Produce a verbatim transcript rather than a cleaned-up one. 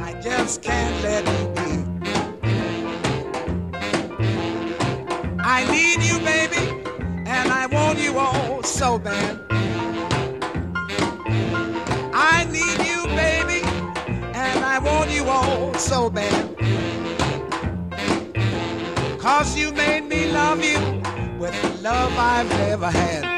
I just can't let you be. I need you, baby, and I want you all so bad. I need you, baby, and I want you all so bad. 'Cause you made me love you with the love I've never had.